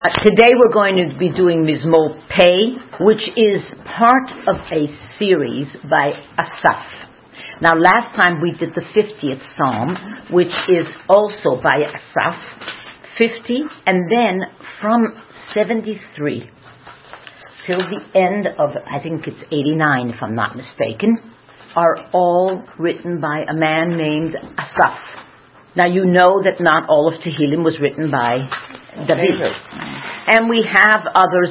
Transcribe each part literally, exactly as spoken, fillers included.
Uh, today we're going to be doing Mizmor Pei, which is part of a series by Asaf. Now last time we did the fiftieth Psalm, which is also by Asaf, fifty, and then from seventy-three till the end of, I think it's eighty-nine if I'm not mistaken, are all written by a man named Asaf. Now you know that not all of Tehillim was written by David. And we have others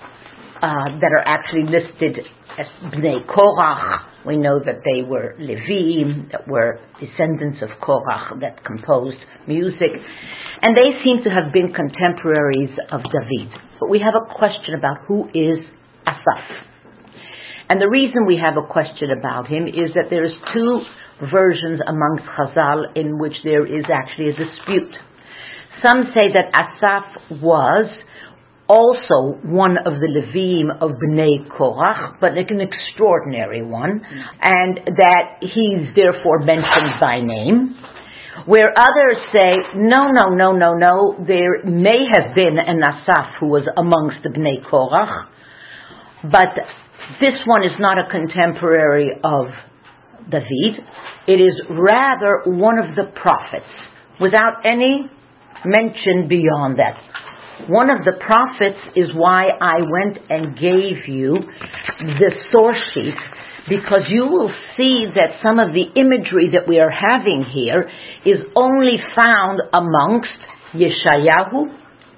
uh, that are actually listed as Bnei Korach. We know that they were Levim, that were descendants of Korach, that composed music. And they seem to have been contemporaries of David. But we have a question about who is Asaph. And the reason we have a question about him is that there's two versions amongst Chazal in which there is actually a dispute. Some say that Asaph was also one of the Levim of Bnei Korach, but like an extraordinary one, and that he's therefore mentioned by name. Where others say, no, no, no, no, no, there may have been an Asaph who was amongst the Bnei Korach, but this one is not a contemporary of David. It is rather one of the prophets, without any mention beyond that. One of the prophets is why I went and gave you the source sheet, because you will see that some of the imagery that we are having here is only found amongst Yeshayahu,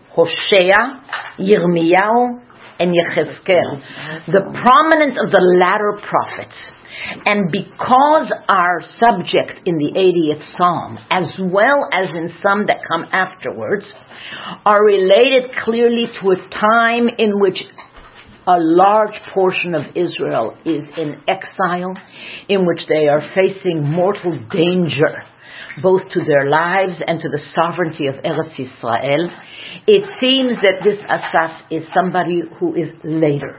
Hosea, Yirmiyahu, and Yechezkel, the prominence of the latter prophets. And because our subject in the eightieth Psalm, as well as in some that come afterwards, are related clearly to a time in which a large portion of Israel is in exile, in which they are facing mortal danger, both to their lives and to the sovereignty of Eretz Yisrael, it seems that this Asaph is somebody who is later.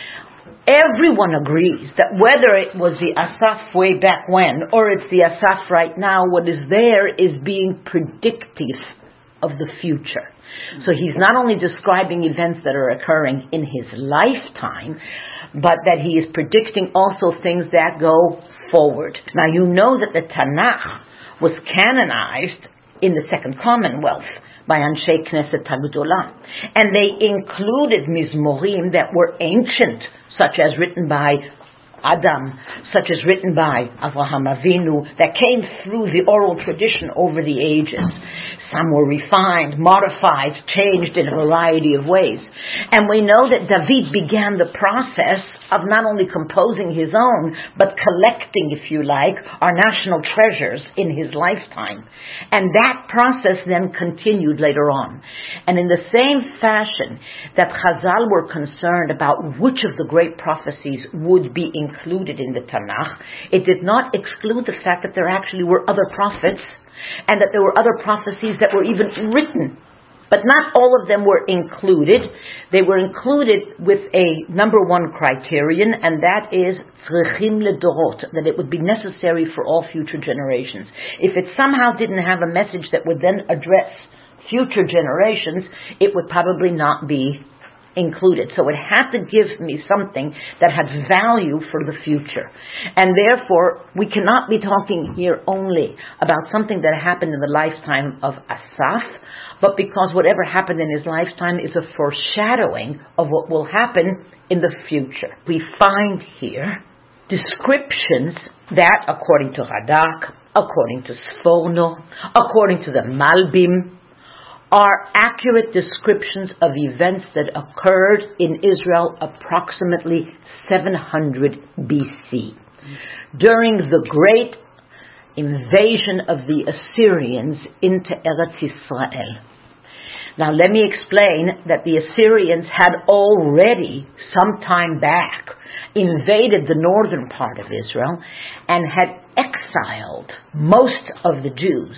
Everyone agrees that whether it was the Asaph way back when or it's the Asaph right now, what is there is being predictive of the future. So he's not only describing events that are occurring in his lifetime, but that he is predicting also things that go forward. Now you know that the Tanakh was canonized in the Second Commonwealth by Anshe Knesset Hagdolah, and they included Mizmorim that were ancient, such as written by Adam, such as written by Avraham Avinu, that came through the oral tradition over the ages. Some were refined, modified, changed in a variety of ways. And we know that David began the process of not only composing his own, but collecting, if you like, our national treasures in his lifetime. And that process then continued later on. And in the same fashion that Chazal were concerned about which of the great prophecies would be included in the Tanakh, it did not exclude the fact that there actually were other prophets, and that there were other prophecies that were even written. But not all of them were included. They were included with a number one criterion, and that is tzrichim ledorot, that it would be necessary for all future generations. If it somehow didn't have a message that would then address future generations, it would probably not be included. So it had to give me something that had value for the future. And therefore, we cannot be talking here only about something that happened in the lifetime of Asaph, but because whatever happened in his lifetime is a foreshadowing of what will happen in the future. We find here descriptions that, according to Radak, according to Sforno, according to the Malbim, are accurate descriptions of events that occurred in Israel approximately seven hundred B C, during the great invasion of the Assyrians into Eretz Yisrael. Now let me explain that the Assyrians had already, some time back, invaded the northern part of Israel and had exiled most of the Jews,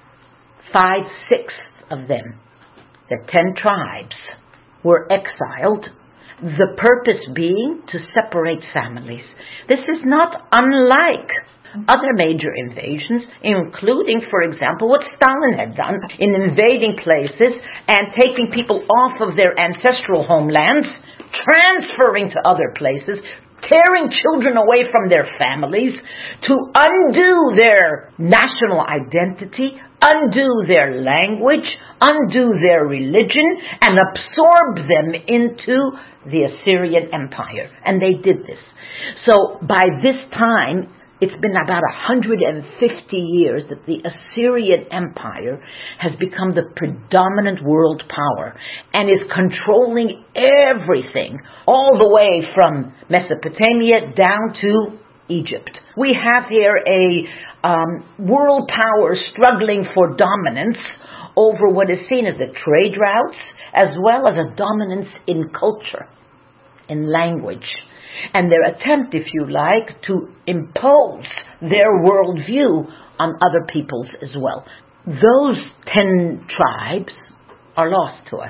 five-sixths of them, the ten tribes, were exiled, the purpose being to separate families. This is not unlike other major invasions, including, for example, what Stalin had done in invading places and taking people off of their ancestral homelands, transferring to other places, tearing children away from their families to undo their national identity, undo their language, undo their religion, and absorb them into the Assyrian Empire. And they did this. So by this time, it's been about one hundred fifty years that the Assyrian Empire has become the predominant world power and is controlling everything, all the way from Mesopotamia down to Egypt. We have here a um, world power struggling for dominance over what is seen as the trade routes, as well as a dominance in culture, in language. And their attempt, if you like, to impose their worldview on other peoples as well. Those ten tribes are lost to us.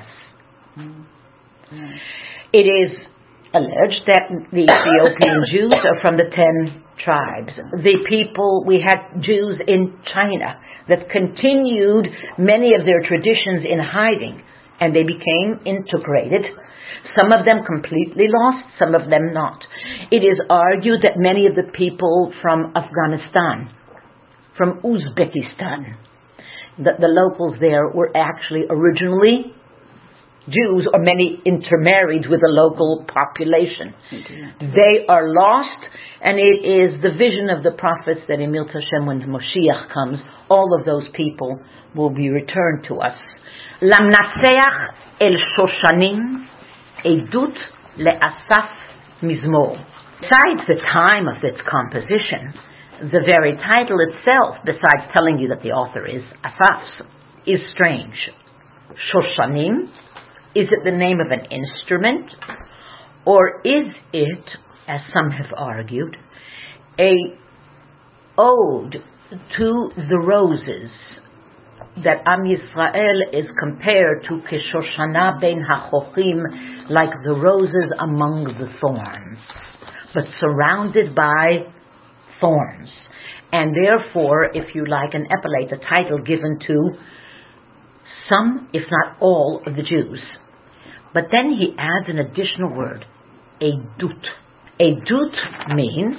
Mm-hmm. It is alleged that the Ethiopian Jews are from the ten tribes. The people, we had Jews in China that continued many of their traditions in hiding, and they became integrated. Some of them completely lost, some of them not. It is argued that many of the people from Afghanistan, from Uzbekistan, that the locals there were actually originally Jews, or many intermarried with the local population. They are lost, and it is the vision of the prophets that in Milt Hashem, when Moshiach comes, all of those people will be returned to us. Lamnatseach el Shoshanim Edut le'asaf mizmor. Besides the time of its composition, the very title itself, besides telling you that the author is Asaf, is strange. Shoshanim, is it the name of an instrument? Or is it, as some have argued, a ode to the roses that Am Yisrael is compared to Keshoshana ben HaChochim, like the roses among the thorns, but surrounded by thorns. And therefore, if you like, an epithet, a title given to some, if not all, of the Jews. But then he adds an additional word, Edut. Edut means,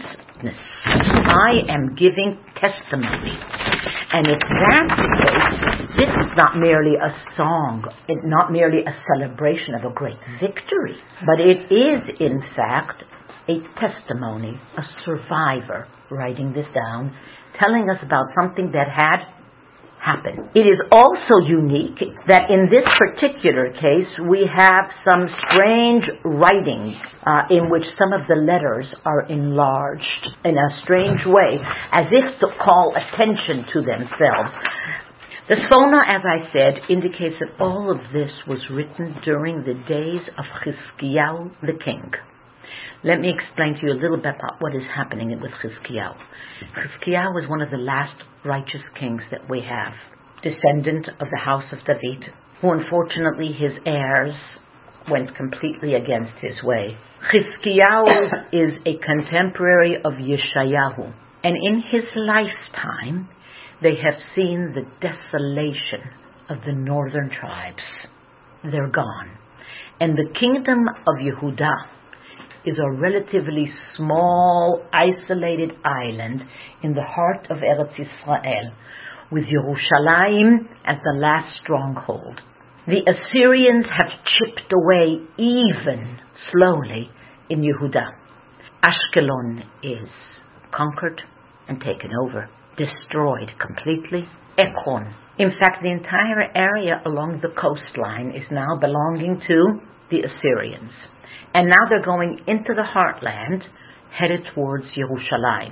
I am giving testimony. And if that's the case, this is not merely a song, it's not merely a celebration of a great victory, but it is, in fact, a testimony, a survivor writing this down, telling us about something that had happened. It is also unique that in this particular case we have some strange writings uh, in which some of the letters are enlarged in a strange way, as if to call attention to themselves. The Sfona, as I said, indicates that all of this was written during the days of Chizkiyahu the king. Let me explain to you a little bit about what is happening with Chizkiyahu. Chizkiyahu was one of the last righteous kings that we have, descendant of the house of David, who unfortunately his heirs went completely against his way. Chizkiyahu is a contemporary of Yeshayahu, and in his lifetime they have seen the desolation of the northern tribes. They're gone. And the kingdom of Yehudah is a relatively small, isolated island in the heart of Eretz Yisrael, with Yerushalayim as the last stronghold. The Assyrians have chipped away even slowly in Yehudah. Ashkelon is conquered and taken over, destroyed completely. Ekron. In fact, the entire area along the coastline is now belonging to the Assyrians. And now they're going into the heartland, headed towards Yerushalayim,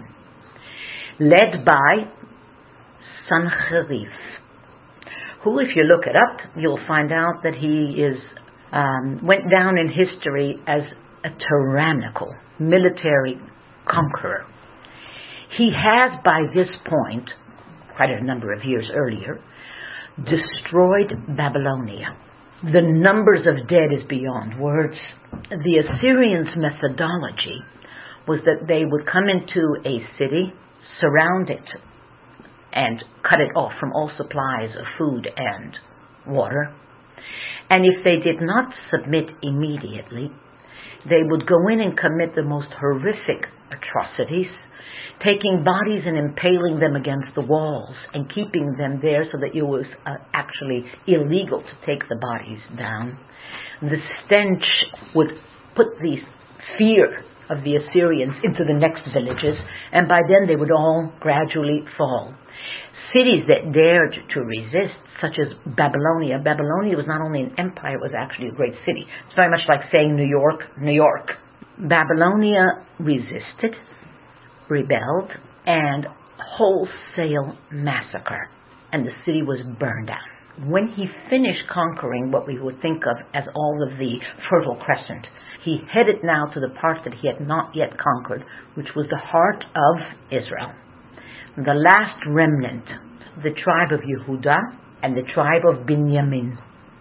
led by Sancherib, who, if you look it up, you'll find out that he is um, went down in history as a tyrannical military conqueror. He has, by this point, quite a number of years earlier, destroyed Babylonia. The numbers of dead is beyond words. The Assyrians' methodology was that they would come into a city, surround it and cut it off from all supplies of food and water. And if they did not submit immediately, they would go in and commit the most horrific atrocities, taking bodies and impaling them against the walls and keeping them there so that it was uh, actually illegal to take the bodies down. The stench would put the fear of the Assyrians into the next villages, and by then they would all gradually fall. Cities that dared to resist, such as Babylonia. Babylonia was not only an empire, it was actually a great city. It's very much like saying New York, New York. Babylonia resisted, rebelled, and wholesale massacre, and the city was burned down. When he finished conquering what we would think of as all of the Fertile Crescent, he headed now to the part that he had not yet conquered, which was the heart of Israel. The last remnant, the tribe of Yehudah and the tribe of Binyamin.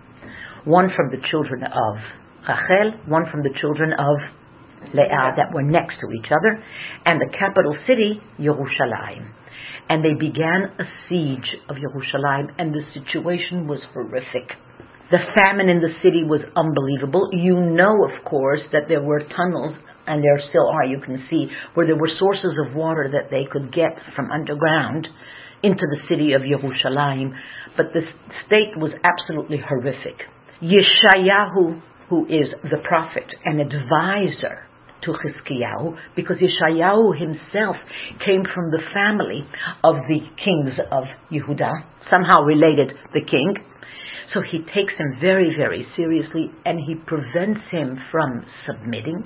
One from the children of Rachel, one from the children of Leah, that were next to each other, and the capital city, Yerushalayim. And they began a siege of Yerushalayim, and the situation was horrific. The famine in the city was unbelievable. You know, of course, that there were tunnels, and there still are, you can see, where there were sources of water that they could get from underground into the city of Yerushalayim. But the state was absolutely horrific. Yeshayahu, who is the prophet, an advisor to Chizkiyahu, because Yeshayahu himself came from the family of the kings of Yehudah, somehow related the king. So he takes him very, very seriously, and he prevents him from submitting.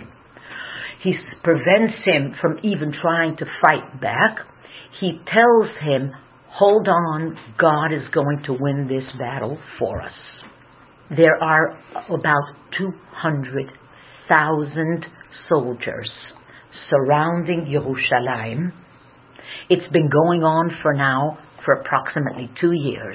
He prevents him from even trying to fight back. He tells him, hold on, God is going to win this battle for us. There are about two hundred thousand soldiers surrounding Yerushalayim. It's been going on for now for approximately two years.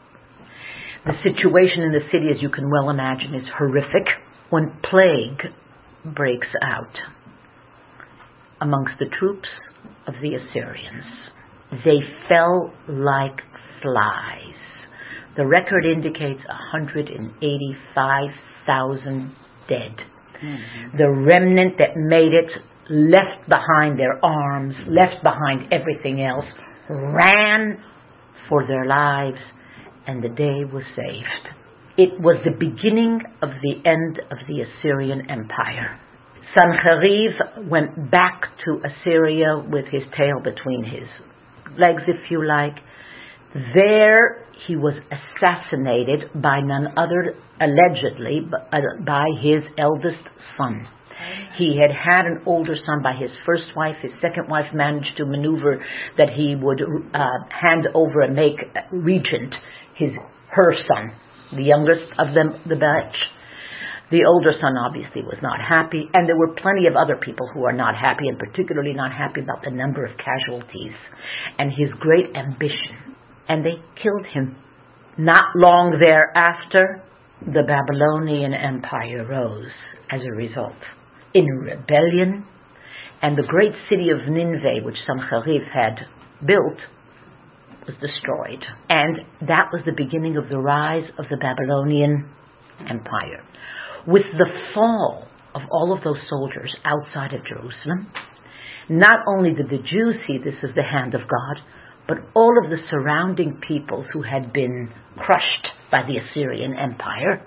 The situation in the city, as you can well imagine, is horrific. When plague breaks out amongst the troops of the Assyrians, they fell like flies. The record indicates one hundred eighty-five thousand dead. Mm-hmm. The remnant that made it left behind their arms, left behind everything else, ran for their lives, and the day was saved. It was the beginning of the end of the Assyrian Empire. Sancheriv went back to Assyria with his tail between his legs, if you like. There he was assassinated by none other, allegedly, by his eldest son. He had had an older son by his first wife. His second wife managed to maneuver that he would uh, hand over and make regent his her son, the youngest of them, the batch. The older son obviously was not happy, and there were plenty of other people who are not happy, and particularly not happy about the number of casualties and his great ambition. And they killed him. Not long thereafter, the Babylonian Empire rose as a result in rebellion, and the great city of Nineveh, which Sancheriv had built, was destroyed. And that was the beginning of the rise of the Babylonian Empire. With the fall of all of those soldiers outside of Jerusalem, not only did the Jews see this as the hand of God, but all of the surrounding peoples who had been crushed by the Assyrian Empire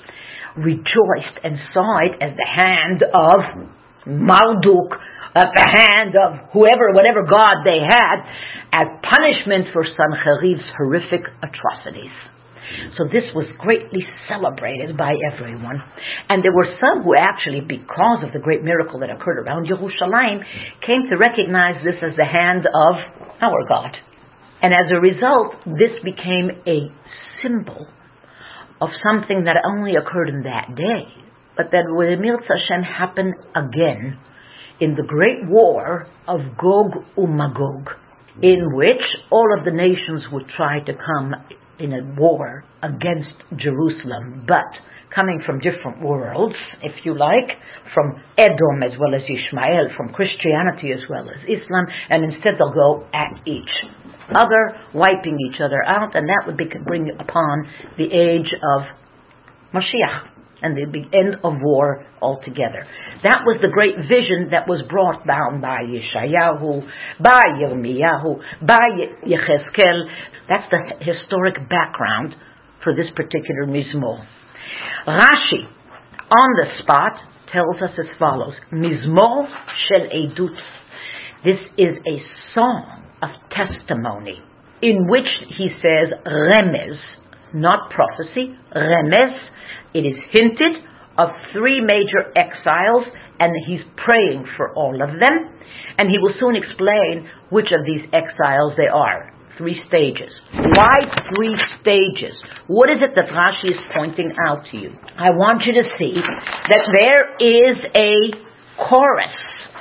rejoiced and saw it as the hand of Marduk, as the hand of whoever, whatever god they had, as punishment for Sancheriv's horrific atrocities. So this was greatly celebrated by everyone. And there were some who actually, because of the great miracle that occurred around Yerushalayim, came to recognize this as the hand of our God. And as a result, this became a symbol of something that only occurred in that day, but that would Emir Hashem happen again in the great war of Gog uMagog, in which all of the nations would try to come in a war against Jerusalem, but coming from different worlds, if you like, from Edom as well as Ishmael, from Christianity as well as Islam, and instead they'll go at each other, wiping each other out, and that would be, bring upon the age of Mashiach and the big end of war altogether. That was the great vision that was brought down by Yeshayahu, by Yirmiyahu, by Yechezkel. That's the historic background for this particular Mizmor. Rashi, on the spot, tells us as follows: Mizmor shel Edut. This is a song of testimony, in which he says remez, not prophecy, remez. It is hinted of three major exiles, and he's praying for all of them, and he will soon explain which of these exiles they are. Three stages. Why three stages? What is it that Rashi is pointing out to you? I want you to see that there is a chorus,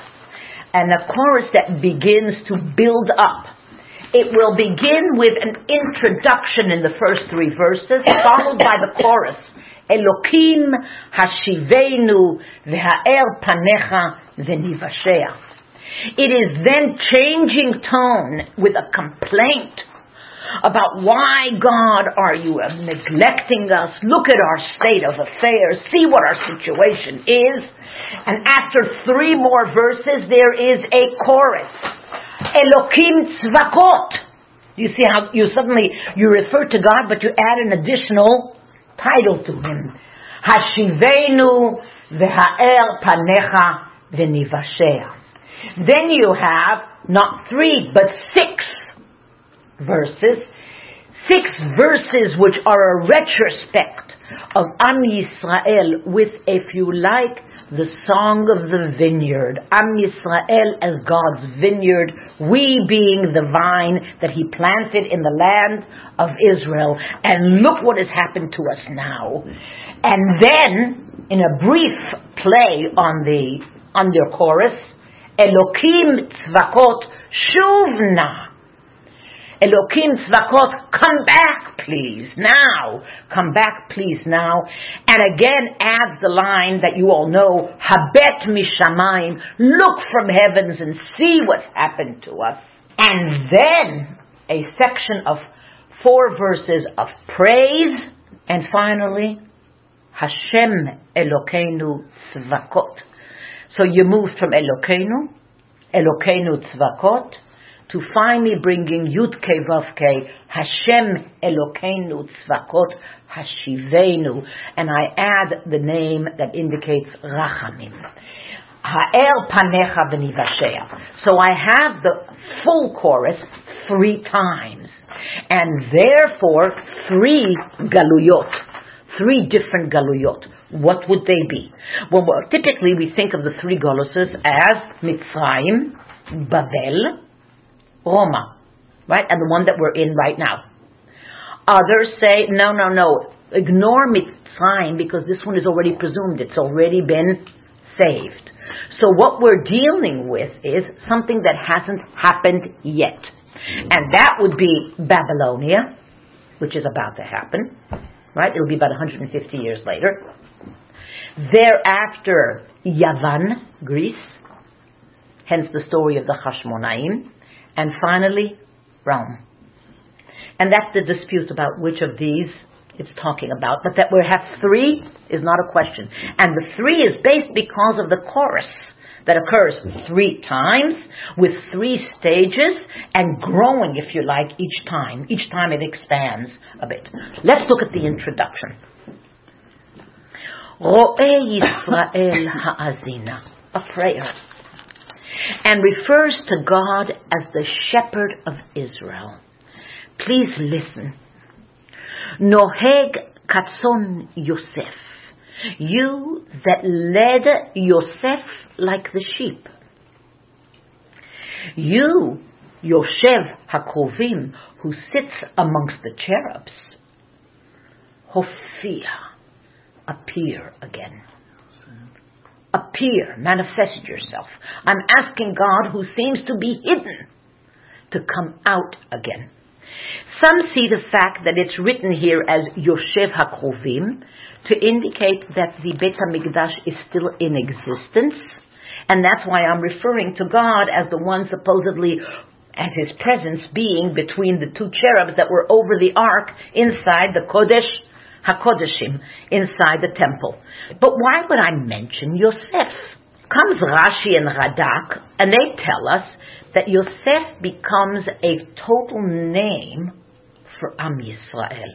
and a chorus that begins to build up. It will begin with an introduction in the first three verses, followed by the chorus. Elokim hashivenu v'ha'er panecha v'nivashea. It is then changing tone with a complaint about why, God, are you neglecting us? Look at our state of affairs. See what our situation is. And after three more verses, there is a chorus. Elokim tzvakot. You see how you suddenly, you refer to God, but you add an additional title to him. Hashivenu v'ha'er panecha v'nivashea. Then you have not three, but six verses. Six verses which are a retrospect of Am Yisrael with, if you like, the song of the vineyard. Am Yisrael as God's vineyard, we being the vine that he planted in the land of Israel. And look what has happened to us now. And then, in a brief play on the under chorus, Elokim tzvakot shuvna. Elokim tzvakot, come back please now. Come back please now. And again adds the line that you all know, Habet mishamayim, look from heavens and see what's happened to us. And then a section of four verses of praise. And finally, Hashem Elokeinu tzvakot. So you move from Elokeinu, Elokeinu tzvakot, to finally bringing Yud-Kei Vav-Kei, Hashem Elokeinu tzvakot hashivenu. And I add the name that indicates Rachamim. Ha'er panecha v'nivashea. So I have the full chorus three times. And therefore, three galuyot. Three different galuyot. What would they be? Well, well, typically we think of the three galus as Mitzrayim, Babel, Roma, right? And the one that we're in right now. Others say, no, no, no, ignore Mitzrayim because this one is already presumed. It's already been saved. So what we're dealing with is something that hasn't happened yet. And that would be Babylonia, which is about to happen, right? It'll be about one hundred fifty years later. Thereafter, Yavan, Greece, hence the story of the Hashmonaim. And finally, Rome. And that's the dispute about which of these it's talking about. But that we have three is not a question. And the three is based because of the chorus that occurs three times with three stages and growing, if you like, each time. Each time it expands a bit. Let's look at the introduction. Ro'ei Yisrael ha'azina, a prayer, and refers to God as the shepherd of Israel. Please listen. Noheg katzon Yosef, you that led Yosef like the sheep. You, Yoshev HaKrovim, who sits amongst the cherubs. Hofia, appear again. Appear, manifest yourself. I'm asking God, who seems to be hidden, to come out again. Some see the fact that it's written here as Yoshev HaKrovim to indicate that the Beit HaMikdash is still in existence, and that's why I'm referring to God as the one supposedly and his presence being between the two cherubs that were over the ark inside the Kodesh HaKodeshim, inside the temple. But why would I mention Yosef? Comes Rashi and Radak, and they tell us that Yosef becomes a total name for Am Yisrael.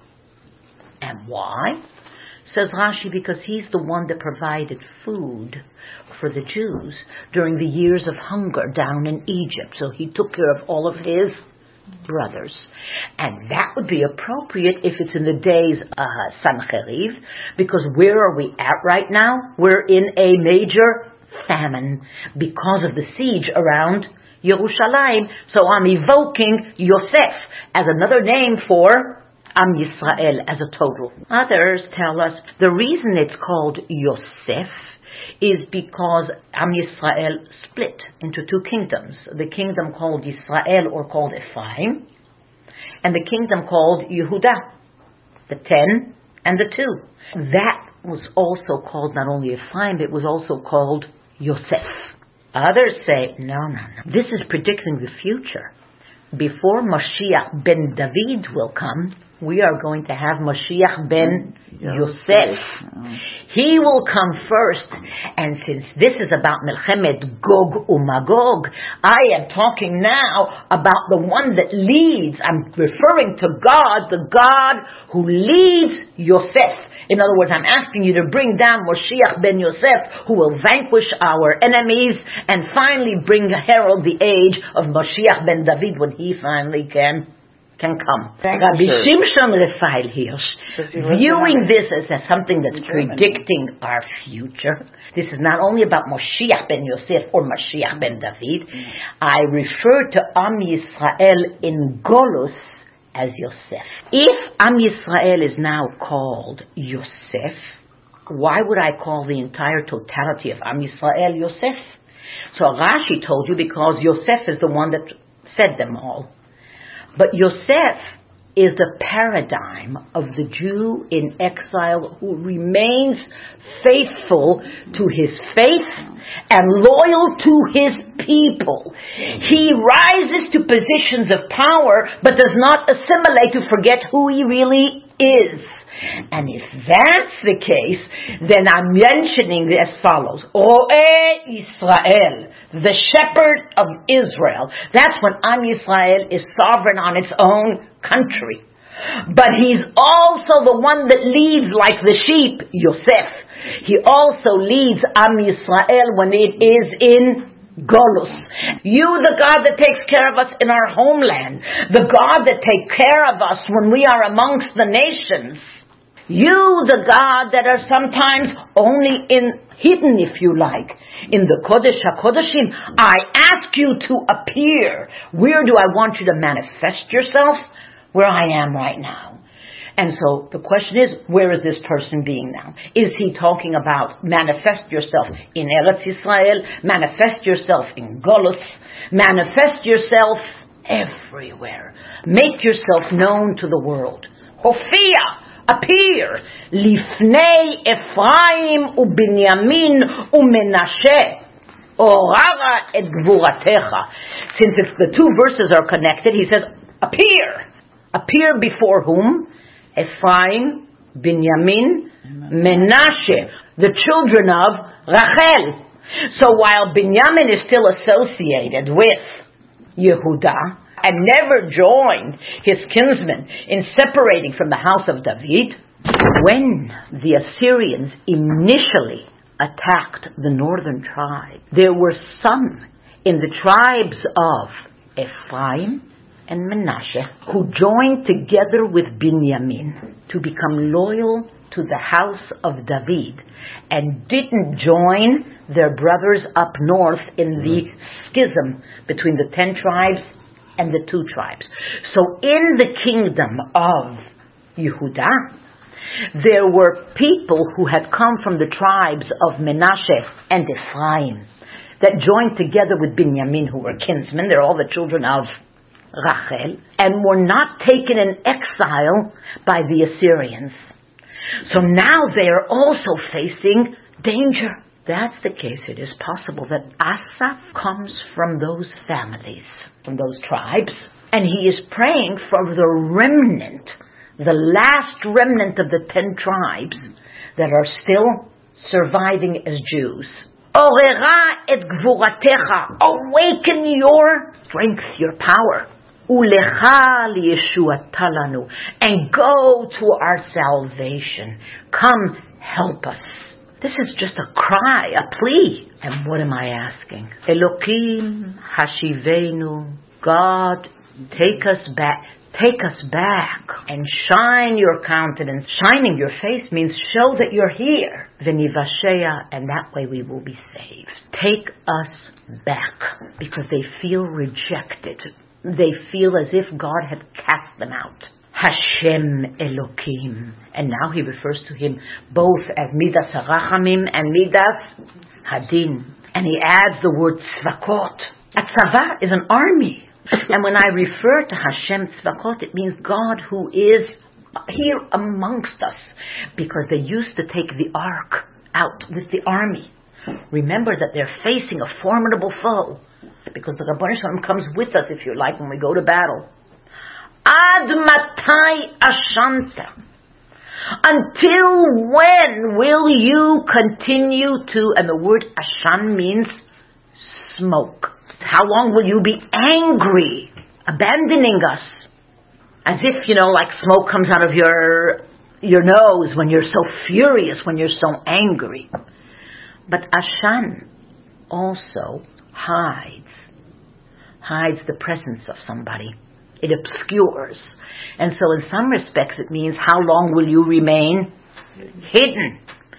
And why? Says Rashi, because he's the one that provided food for the Jews during the years of hunger down in Egypt. So he took care of all of his brothers. And that would be appropriate if it's in the days uh, Sancheriv, because where are we at right now? We're in a major famine because of the siege around Yerushalayim. So I'm evoking Yosef as another name for Am Yisrael as a total. Others tell us the reason it's called Yosef is because Am Yisrael split into two kingdoms. The kingdom called Yisrael, or called Ephraim, and the kingdom called Yehuda, the ten and the two. That was also called not only Ephraim, it was also called Yosef. Others say, no, no, no. This is predicting the future. Before Mashiach ben David will come, we are going to have Mashiach ben Yosef. He will come first. And since this is about Melchemet Gog uMagog, I am talking now about the one that leads. I'm referring to God, the God who leads Yosef. In other words, I'm asking you to bring down Mashiach ben Yosef, who will vanquish our enemies and finally bring herald the age of Mashiach ben David when he finally can can come. Thank Rabbi you, Shimshon Raphael Hirsch, viewing this as, as something that's predicting our future. This is not only about Mashiach ben Yosef or Mashiach ben David. Mm. I refer to Am Yisrael in Golus as Yosef. If Am Yisrael is now called Yosef, why would I call the entire totality of Am Yisrael Yosef? So Rashi told you because Yosef is the one that fed them all. But Yosef is the paradigm of the Jew in exile who remains faithful to his faith and loyal to his people. He rises to positions of power but does not assimilate to forget who he really is. And if that's the case, then I'm mentioning as follows. Ro'eh Yisrael, the shepherd of Israel. That's when Am Yisrael is sovereign on its own country. But he's also the one that leads like the sheep, Yosef. He also leads Am Yisrael when it is in Golus. You, the God that takes care of us in our homeland. The God that takes care of us when we are amongst the nations. You, the God that are sometimes only in hidden, if you like, in the Kodesh HaKodeshim. I ask you to appear. Where do I want you to manifest yourself? Where I am right now. And so the question is, where is this person being now? Is he talking about manifest yourself in Eretz Yisrael, manifest yourself in Golus, manifest yourself everywhere. Make yourself known to the world. Hofia! Appear, lifnei Ephraim uBinyamin uMenashe, orara et gvuratecha. Since it's the two verses are connected, he says, appear. Appear before whom? Ephraim, Binyamin, Menashe, the children of Rachel. So while Binyamin is still associated with Yehuda, and never joined his kinsmen in separating from the house of David, when the Assyrians initially attacked the northern tribe, there were some in the tribes of Ephraim and Menashe who joined together with Binyamin to become loyal to the house of David and didn't join their brothers up north in the schism between the ten tribes and the two tribes. So in the kingdom of Yehuda, there were people who had come from the tribes of Menashe and Ephraim that joined together with Binyamin, who were kinsmen. They're all the children of Rachel, and were not taken in exile by the Assyrians. So now they are also facing danger. That's the case. It is possible that Asaph comes from those families, from those tribes, and he is praying for the remnant, the last remnant of the ten tribes that are still surviving as Jews. Orera et gvuratecha, awaken your strength, your power. Ulecha liyeshuata lanu, and go to our salvation. Come, help us. This is just a cry, a plea. And what am I asking? Elokim hashivenu, God, take us back. Take us back and shine your countenance. Shining your face means show that you're here. Venivashea, and that way we will be saved. Take us back, because they feel rejected. They feel as if God had cast them out. Hashem Elokim. And now he refers to him both as Midas HaRachamim and Midas Hadin. And he adds the word Tzvakot. A tzava is an army. And when I refer to Hashem Tzvakot, it means God who is here amongst us. Because they used to take the ark out with the army. Remember that they're facing a formidable foe. Because the Rabban Shalom comes with us, if you like, when we go to battle. Ad matai ashanta. Until when will you continue to, and the word ashan means smoke. How long will you be angry, abandoning us? As if, you know, like smoke comes out of your your nose when you're so furious, when you're so angry. But ashan also hides, hides the presence of somebody. It obscures. And so in some respects it means, how long will you remain hidden?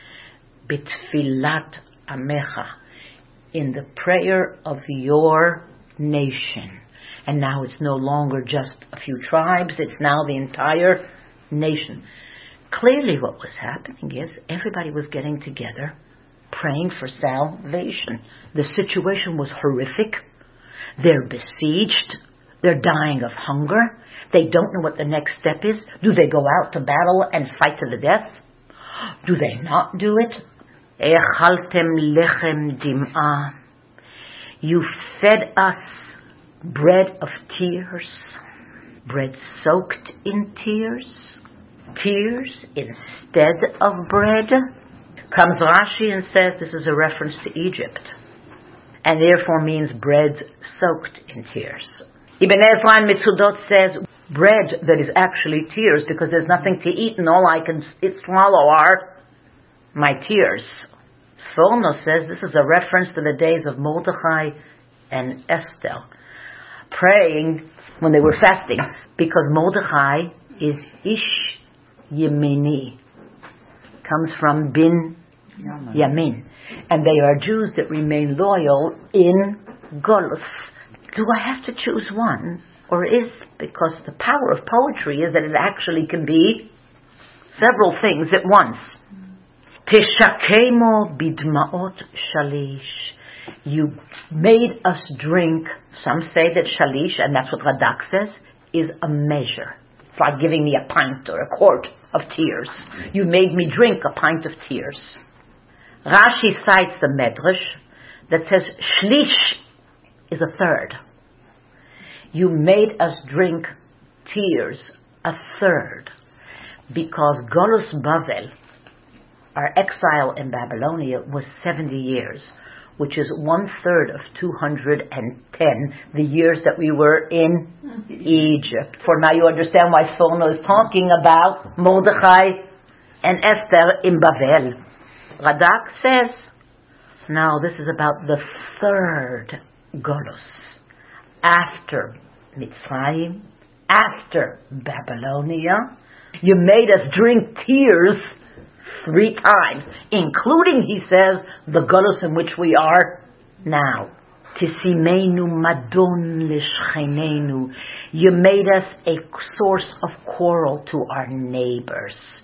Bitfilat amecha, in the prayer of your nation. And now it's no longer just a few tribes, it's now the entire nation. Clearly what was happening is everybody was getting together, praying for salvation. The situation was horrific. They're besieged. They're dying of hunger. They don't know what the next step is. Do they go out to battle and fight to the death? Do they not do it? Echaltem lechem dim'ah. You fed us bread of tears, bread soaked in tears, tears instead of bread. Comes Rashi and says this is a reference to Egypt, and therefore means bread soaked in tears. Ibn Ezra in Mitzudot says bread that is actually tears, because there's nothing to eat and all I can swallow are my tears. Sforno says this is a reference to the days of Mordechai and Esther, praying when they were fasting, because Mordechai is Ish Yemini, comes from Bin Yamin, and they are Jews that remain loyal in Golus. Do I have to choose one? Or is, because the power of poetry is that it actually can be several things at once. Teshakemo bidmaot shalish. You made us drink. Some say that shalish, and that's what Radak says, is a measure. It's like giving me a pint or a quart of tears. You made me drink a pint of tears. Rashi cites the Medrash that says shlish is a third. You made us drink tears, a third, because Golus Bavel, our exile in Babylonia, was seventy years, which is one third of two hundred ten, the years that we were in Egypt. For now you understand why Sforno is talking about Mordechai and Esther in Bavel. Radak says, now this is about the third Golus, after Mitzrayim, after Babylonia. You made us drink tears three times, including, he says, the Golus in which we are now. Tisimenu madon lishchenenu. You made us a source of quarrel to our neighbors.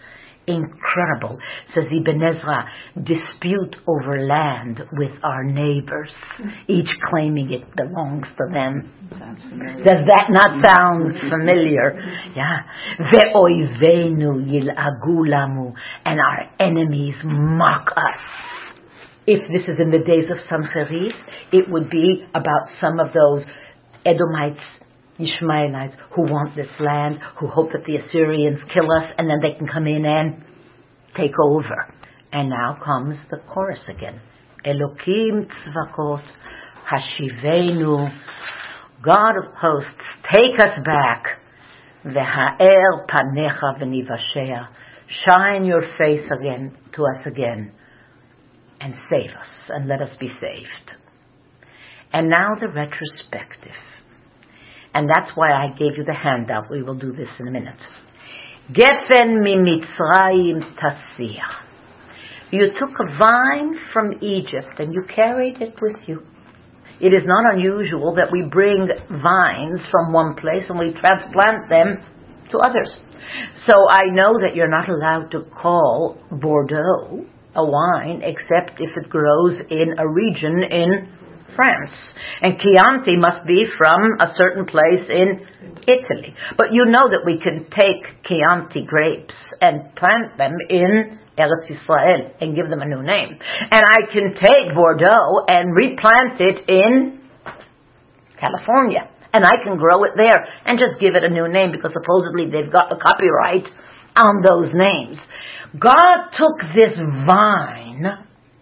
incredible. Says Ibn Ezra, dispute over land with our neighbors, each claiming it belongs to them. Does that not sound familiar? Yeah. Ve'oivenu yil'agu lamu, and our enemies mock us. If this is in the days of Sancherib, it would be about some of those Edomites, Ishmaelites, who want this land, who hope that the Assyrians kill us, and then they can come in and take over. And now comes the chorus again. Elokim tzvakot, hashivenu, God of hosts, take us back. V'ha'er panecha v'nivashea, shine your face again to us again, and save us, and let us be saved. And now the retrospective. And that's why I gave you the handout. We will do this in a minute. Gefen mimitzrayim tasiyah. You took a vine from Egypt and you carried it with you. It is not unusual that we bring vines from one place and we transplant them to others. So I know that you're not allowed to call Bordeaux a wine except if it grows in a region in France. And Chianti must be from a certain place in Italy. But you know that we can take Chianti grapes and plant them in Eretz Yisrael and give them a new name. And I can take Bordeaux and replant it in California. And I can grow it there and just give it a new name because supposedly they've got the copyright on those names. God took this vine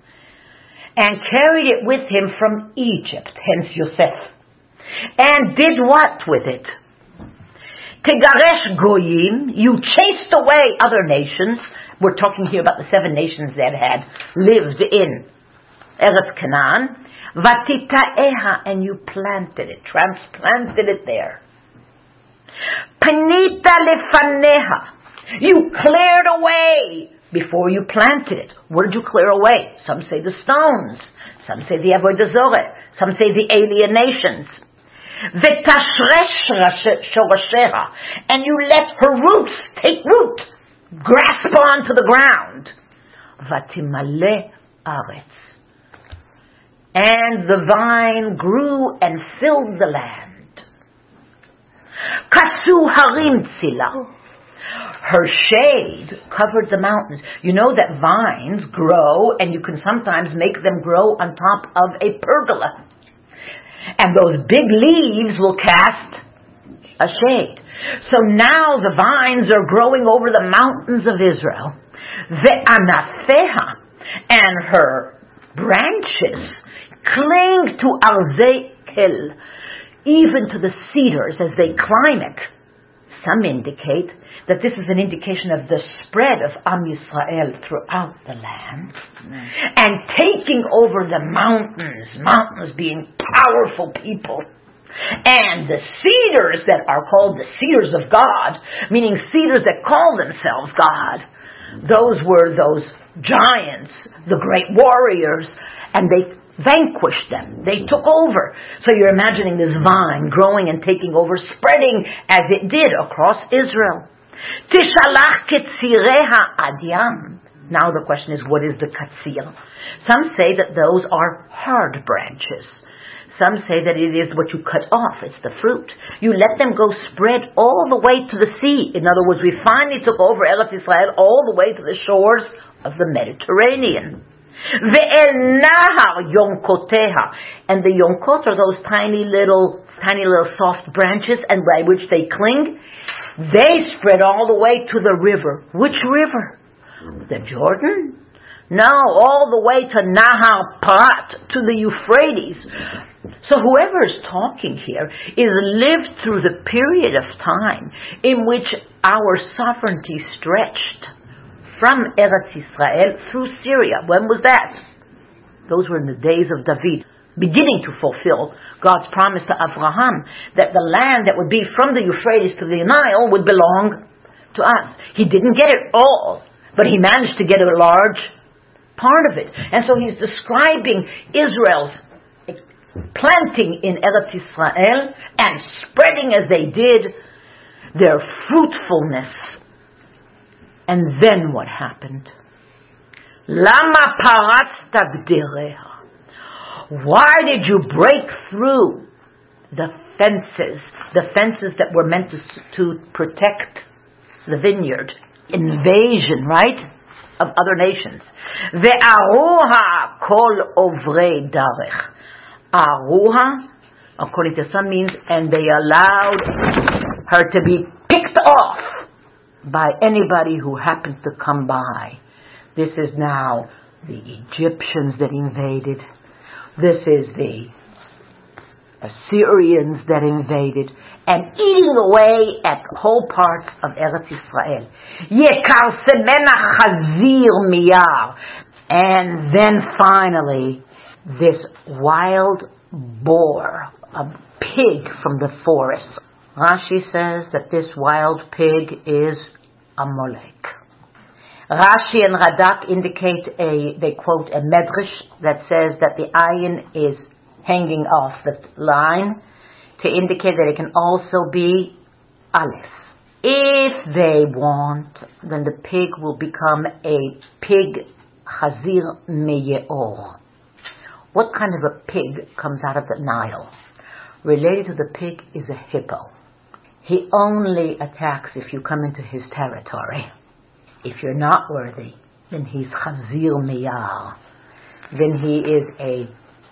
and carried it with him from Egypt, hence Yosef, and did what with it? Tegaresh goyim, you chased away other nations. We're talking here about the seven nations that had lived in Eretz Canaan. Vatitaeha, and you planted it, transplanted it there. Panita lefaneha, you cleared away before you planted it. What did you clear away? Some say the stones. Some say the avodah zorah. Some say the alienations. V'tashresh shorasheha, and you let her roots take root, grasp onto the ground. Vatimale aretz, and the vine grew and filled the land. Kasu harim tzila, her shade covered the mountains. You know that vines grow, and you can sometimes make them grow on top of a pergola. And those big leaves will cast a shade. So now the vines are growing over the mountains of Israel. Ve'anafeha, and her branches cling to arzei kel, even to the cedars as they climb it. Some indicate that this is an indication of the spread of Am Yisrael throughout the land, mm. and taking over the mountains, mountains being powerful people, and the cedars that are called the cedars of God, meaning cedars that call themselves God. Those were those giants, the great warriors, and they vanquished them. They took over. So you're imagining this vine growing and taking over, spreading as it did across Israel. Tishalach ketzireha adyam. Now the question is, what is the katzir? Some say that those are hard branches. Some say that it is what you cut off. It's the fruit. You let them go spread all the way to the sea. In other words, we finally took over Eretz Yisrael all the way to the shores of the Mediterranean. Ve'el nahar yonkoteha, and the yonkot are those tiny little, tiny little soft branches, and by which they cling. They spread all the way to the river. Which river? The Jordan? No, all the way to Nahar Parat, to the Euphrates. So whoever is talking here is lived through the period of time in which our sovereignty stretched from Eretz Yisrael through Syria. When was that? Those were in the days of David, beginning to fulfill God's promise to Abraham that the land that would be from the Euphrates to the Nile would belong to us. He didn't get it all, but he managed to get a large part of it. And so he's describing Israel's planting in Eretz Yisrael and spreading as they did, their fruitfulness. And then what happened? Lama paratzta gdereha. Why did you break through the fences, the fences that were meant to, to protect the vineyard? Invasion, right, of other nations. Ve'aruha kol ovrei darech. Aruha, according to some, means, and they allowed her to be picked off by anybody who happens to come by. This is now the Egyptians that invaded. This is the Assyrians that invaded and eating away at whole parts of Eretz Yisrael. Yekarsemena chazir miyar. And then finally, this wild boar, a pig from the forest. Rashi says that this wild pig is Amalek. Rashi and Radak indicate a, they quote a medrash that says that the ayin is hanging off the line to indicate that it can also be Aleph. If they want, then the pig will become a pig Chazir Meyeor. What kind of a pig comes out of the Nile? Related to the pig is a hippo. He only attacks if you come into his territory. If you're not worthy, then he's Chazir Meyar. Then he is a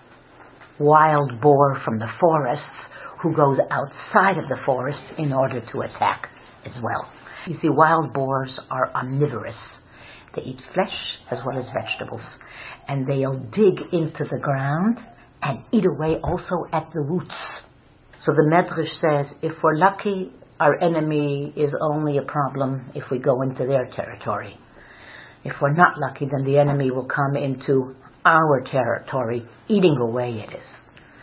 wild boar from the forests who goes outside of the forest in order to attack as well. You see, wild boars are omnivorous. They eat flesh as well as vegetables. And they'll dig into the ground and eat away also at the roots. So the Medrash says, if we're lucky, our enemy is only a problem if we go into their territory. If we're not lucky, then the enemy will come into our territory, eating away at us.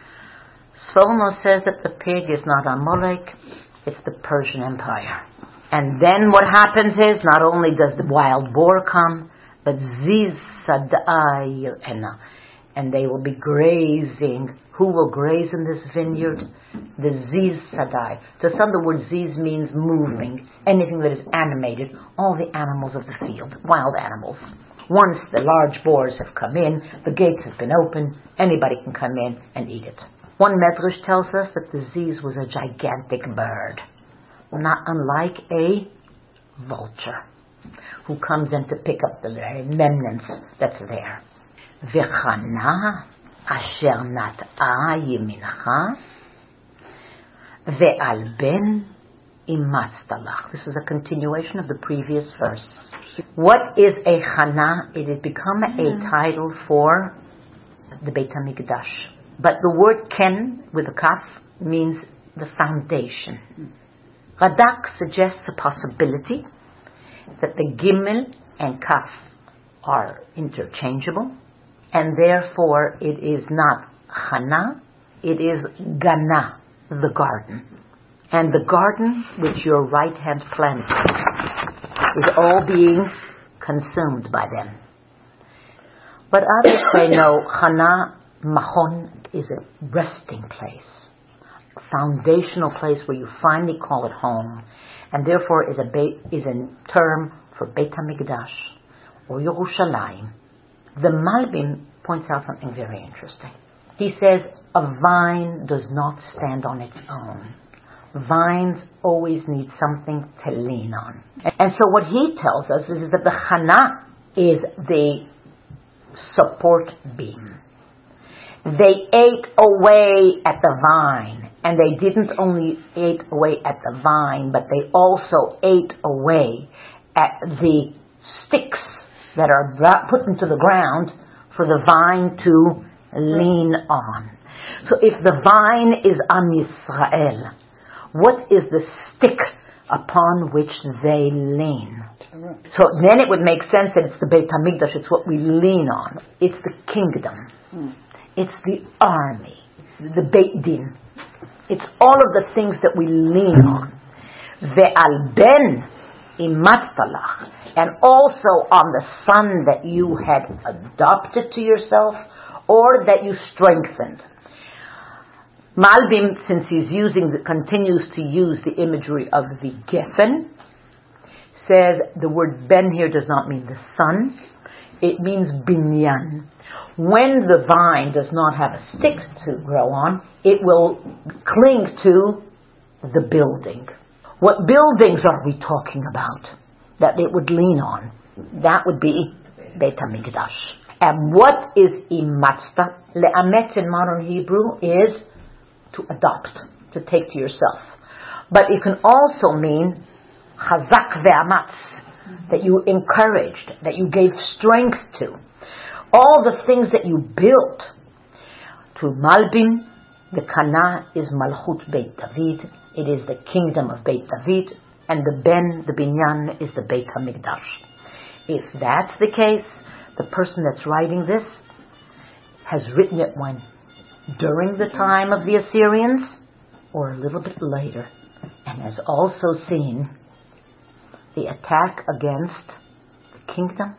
Sforno says that the pig is not Amalek, it's the Persian Empire. And then what happens is, not only does the wild boar come, but Ziz Sadai Yil'ena. And they will be grazing. Who will graze in this vineyard? The Ziz Sadai. To some, the word Ziz means moving. Anything that is animated. All the animals of the field. Wild animals. Once the large boars have come in, the gates have been opened, anybody can come in and eat it. One Medrash tells us that the Ziz was a gigantic bird. Not unlike a vulture. Who comes in to pick up the remnants that's there. V'chana asher nat'a yimincha ve'al ben imatztalach. This is a continuation of the previous verse. What is a chana? It has become a title for the Beit HaMikdash. But the word ken with a kaf means the foundation. Radak suggests a possibility that the gimel and kaf are interchangeable, and therefore it is not chana, it is gana, the garden. And the garden which your right hand planted is all being consumed by them. But others say no, chana, mahon, is a resting place, a foundational place where you finally call it home, and therefore is a be- is a term for Beit HaMikdash or Yerushalayim. The Malbim points out something very interesting. He says a vine does not stand on its own. Vines always need something to lean on. And so what he tells us is that the chana is the support beam. They ate away at the vine, and they didn't only eat away at the vine, but they also ate away at the sticks that are put into the ground for the vine to lean on. So if the vine is Am Yisrael, what is the stick upon which they lean? So then it would make sense that it's the Beit HaMikdash, it's what we lean on. It's the kingdom. Mm. It's the army, the Beit Din. It's all of the things that we lean on. Ve'al ben imatztalach, and also on the son that you had adopted to yourself or that you strengthened. Malbim, since he's using the, continues to use the imagery of the Geffen, says the word ben here does not mean the son. It means binyan. When the vine does not have a stick to grow on, it will cling to the building. What buildings are we talking about that it would lean on? That would be Beit HaMikdash. And what is imatzta? Le'ametz in modern Hebrew is to adopt, to take to yourself. But it can also mean chazak ve'amatz, that you encouraged, that you gave strength to. All the things that you built. To Malbin, the Kana is Malchut Beit David. It is the kingdom of Beit David. And the Ben, the Binyan, is the Beit HaMikdash. If that's the case, the person that's writing this has written it when? During the time of the Assyrians or a little bit later, and has also seen the attack against the kingdom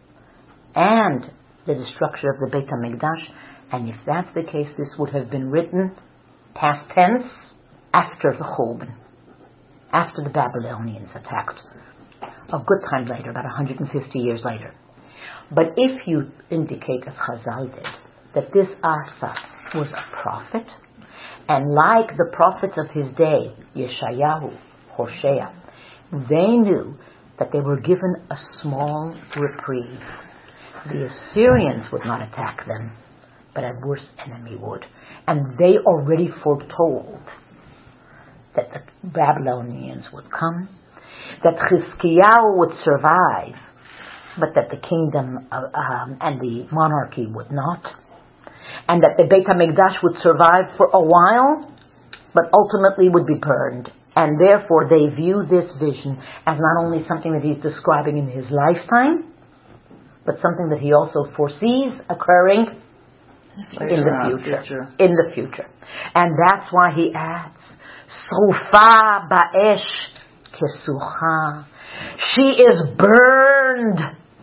and the destruction of the Beit HaMikdash. And if that's the case, this would have been written past tense after the Churban, after the Babylonians attacked, a good time later, about one hundred fifty years later. But if you indicate, as Chazal did, that this Asaph was a prophet, and like the prophets of his day, Yeshayahu, Hosea, they knew that they were given a small reprieve. The Assyrians would not attack them, but a worse enemy would. And they already foretold that the Babylonians would come, that Chizkiyahu would survive, but that the kingdom uh, um, and the monarchy would not, and that the Beit HaMikdash would survive for a while, but ultimately would be burned. And therefore they view this vision as not only something that he's describing in his lifetime, but something that he also foresees occurring in the future. future. In the future. And that's why he adds, Sofa ba'esh kesucha. She is burned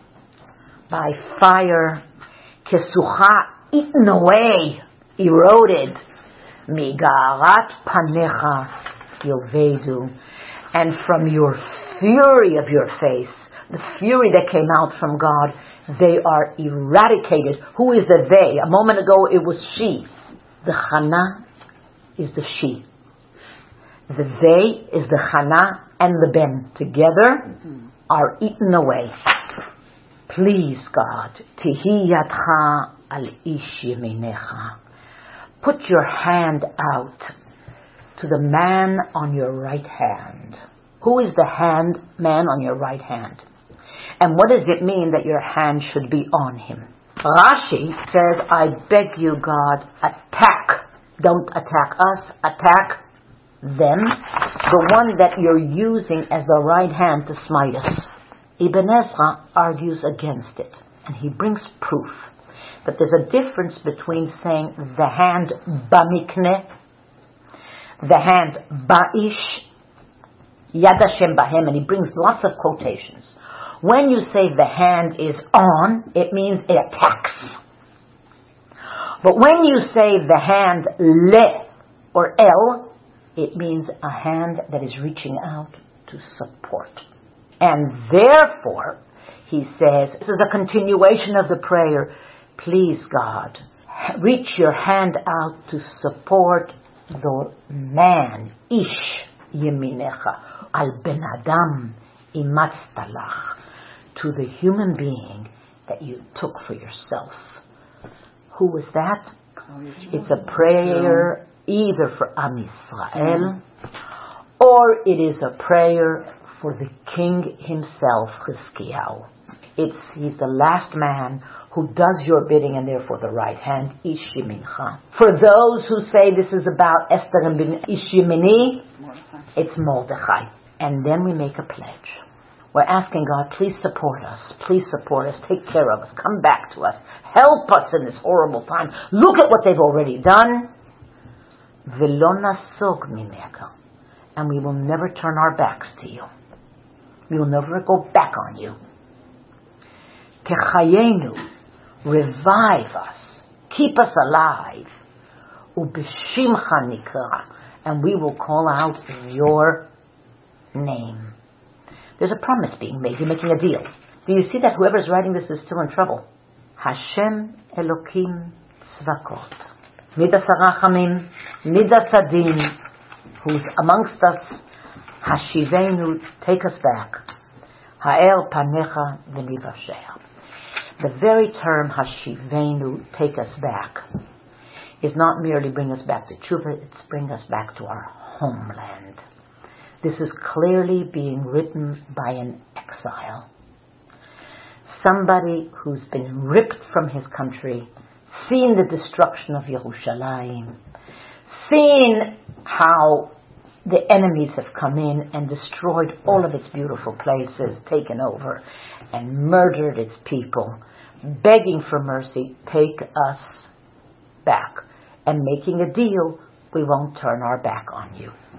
by fire. Kesucha, eaten away, eroded. Migarat panecha yovedu. And from your fury of your face, the fury that came out from God, they are eradicated. Who is the they? A moment ago it was she. The Chana is the she. The they is the Chana and the Ben. Together are eaten away. Please, God, Tihi yadcha al ish yeminecha. Put your hand out to the man on your right hand. Who is the hand man on your right hand? And what does it mean that your hand should be on him? Rashi says, I beg you, God, attack. Don't attack us, attack them. The one that you're using as the right hand to smite us. Ibn Ezra argues against it. And he brings proof that there's a difference between saying the hand bamikne, the hand ba'ish, Yad Hashem bahem, and he brings lots of quotations. When you say the hand is on, it means it attacks. But when you say the hand le or el, it means a hand that is reaching out to support. And therefore, he says, this is a continuation of the prayer, please God, reach your hand out to support the man, ish yeminecha, al ben adam imatztalach, to the human being that you took for yourself. Who was that? It's a prayer either for Am Yisrael, or it is a prayer for the king himself, Chizkiyahu. It's he's the last man who does your bidding, and therefore the right hand, Ish Yemincha. For those who say this is about Esther and Ben Ish Yemini, it's Mordechai. And then we make a pledge. We're asking God, please support us. Please support us. Take care of us. Come back to us. Help us in this horrible time. Look at what they've already done. V'lo nasog mimeka. And we will never turn our backs to you. We will never go back on you. Kechayenu. Revive us. Keep us alive. Ubishimcha nikra. And we will call out your name. There's a promise being made. You're making a deal. Do you see that whoever's writing this is still in trouble? Hashem Elokim Tzvakot. Midas HaRachamim, Midas Hadin, who's amongst us, Hashivenu, take us back. Ha'er Panecha V'nivasheha. The very term Hashivenu, take us back, is not merely bring us back to Tshuva, it's bring us back to our homeland. This is clearly being written by an exile. Somebody who's been ripped from his country, seen the destruction of Yerushalayim, seen how the enemies have come in and destroyed all of its beautiful places, taken over, and murdered its people, begging for mercy, take us back. And making a deal, we won't turn our back on you.